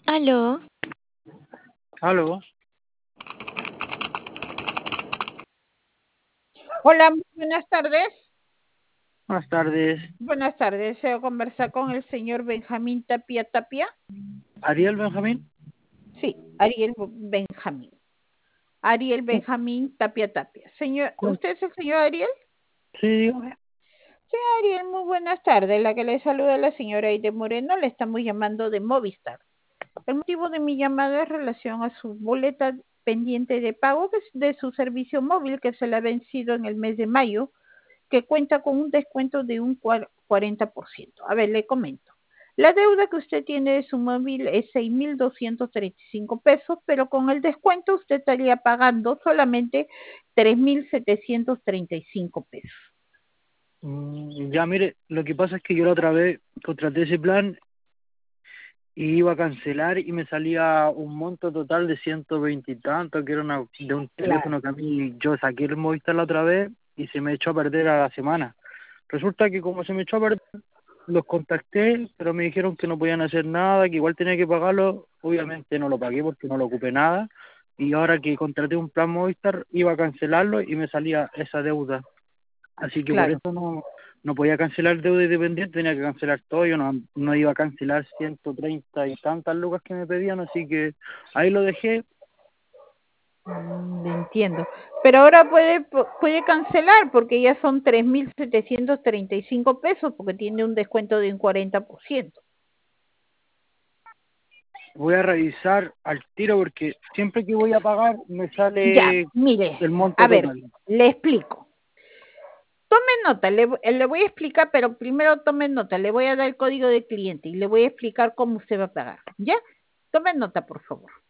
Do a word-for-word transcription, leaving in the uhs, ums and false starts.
Aló. Aló, Hola, muy buenas tardes. buenas tardes. Buenas tardes. Deseo conversar con el señor Benjamín Tapia Tapia. ¿Ariel Benjamín? Sí, Ariel Benjamín. Ariel Benjamín Tapia Tapia. Señor, ¿Cómo? ¿usted es el señor Ariel? Sí, dígame. Sí, Ariel, muy buenas tardes. La que le saluda la señora Aide Moreno, le estamos llamando de Movistar. El motivo de mi llamada es relación a su boleta pendiente de pago que es de su servicio móvil que se le ha vencido en el mes de mayo, que cuenta con un descuento de un cuarenta por ciento. A ver, le comento. La deuda que usted tiene de su móvil es seis mil doscientos treinta y cinco pesos, pero con el descuento usted estaría pagando solamente tres mil setecientos treinta y cinco pesos. Mm, ya, mire, lo que pasa es que yo la otra vez contraté ese plan y iba a cancelar y me salía un monto total de ciento veinte y tanto, que era una, de un Claro. teléfono que a mí yo saqué el Movistar la otra vez y se me echó a perder a la semana. Resulta que como se me echó a perder, los contacté, pero me dijeron que no podían hacer nada, que igual tenía que pagarlo. Obviamente no lo pagué porque no lo ocupé nada. Y ahora que contraté un plan Movistar, iba a cancelarlo y me salía esa deuda. Así que por Claro. eso no, no podía cancelar deuda independiente, tenía que cancelar todo. Yo no, no iba a cancelar ciento treinta y tantas lucas que me pedían, así que ahí lo dejé. Mm, entiendo. Pero ahora puede, puede cancelar porque ya son tres mil setecientos treinta y cinco pesos porque tiene un descuento de un cuarenta por ciento. Voy a revisar al tiro porque siempre que voy a pagar me Ya, sale mire, el monto a ver, total. le explico. Tome nota, le, le voy a explicar, pero primero tome nota, le voy a dar el código de cliente y le voy a explicar cómo usted va a pagar. ¿Ya? Tome nota, por favor.